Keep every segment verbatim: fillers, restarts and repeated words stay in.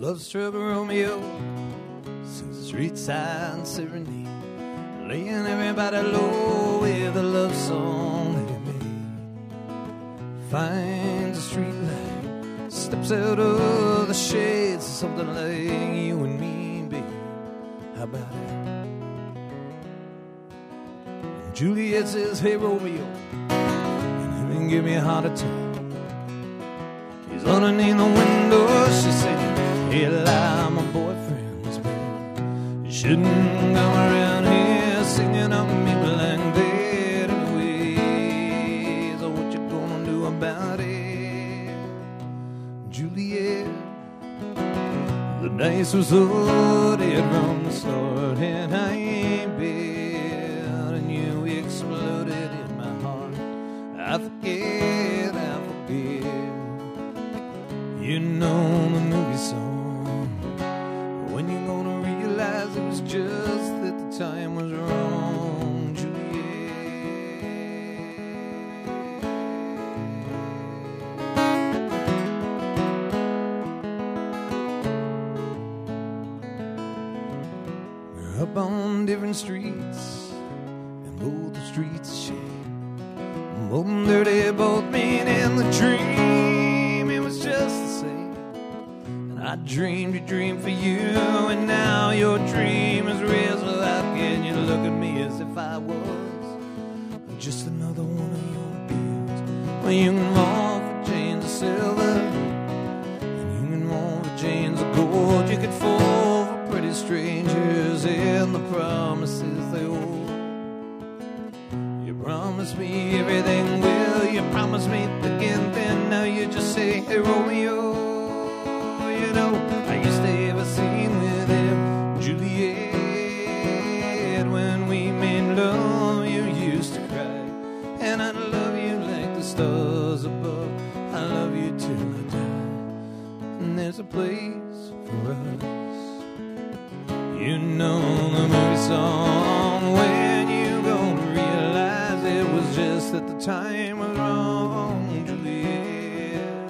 Love struck Romeo, sings a street side serenade, laying everybody low with a love song that he made. Finds a street light, steps out of the shades, something like you and me, babe. How about it? And Juliet says, hey Romeo, and he give me a heart attack. He's underneath the window, she said, hey, lie, my boyfriend's babe. You shouldn't come around here singing up me like that anyways. Oh, what you gonna do about it, Juliet? The dice was loaded from the start, and I ain't bad, and you exploded in my heart. I forget, I forget. You know the movie song. When you gonna realize it was just that the time was wrong, Juliet? We're up on different streets, and both the streets are shade. Both dirty, both mean, and the dream, it was just the same. And I dreamed a dream for you, and now your dream is real. So how can you look at me as if I was just another one of your bills? Well, you can fall for chains of silver, and you can fall for chains of gold. You could fall for pretty strangers and the promises they hold. You promised me everything, will you promise me again? Then now you just say, hey Romeo, you know I used to have a scene with him, Juliet. When we made love, you used to cry, and I love you like the stars above. I love you till I die, and there's a place for us. You know the movie song. When you gonna realize it was just that the time was wrong, Juliet?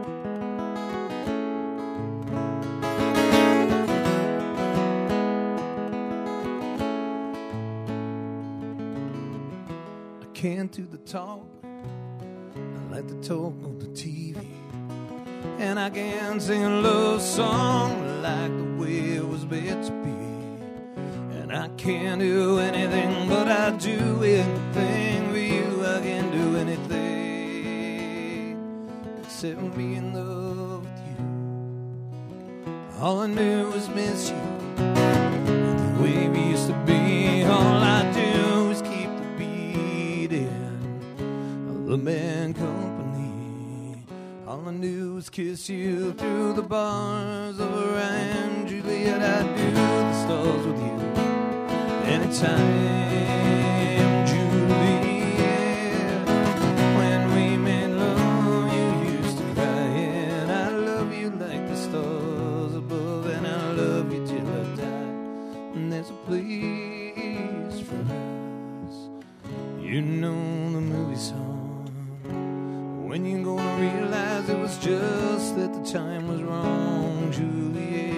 I can't do the talk, I like to talk on the T V, and I can't sing a love song like the way it was meant to be. And I can't do anything, but I do anything for you. I can't do anything except be in love with you. All I do is miss you, the way we used to be. All I do is keep the beat in the bad company. All I do is kiss you through the bars of Orion, Juliet. I do the stars with you anytime, Juliet. When we made love, you used to cry, and I love you like the stars above, and I love you till I die, and there's a place for us. You know the movie song. When you gonna realize it was just that the time was wrong, Juliet?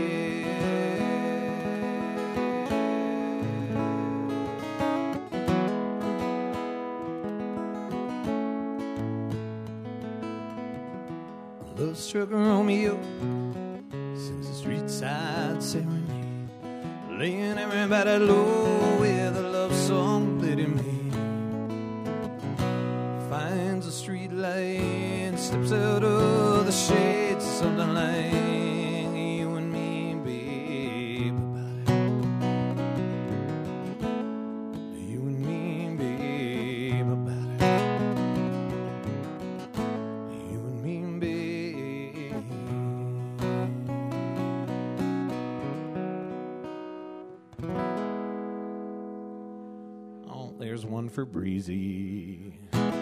Love struck Romeo, sings a street side serenade, laying everybody low with a love song that he made. Finds a street light, steps out of the shades, something like you and me, babe, about it. You and me, babe, about it. You and me, babe. Oh, there's one for Breezy.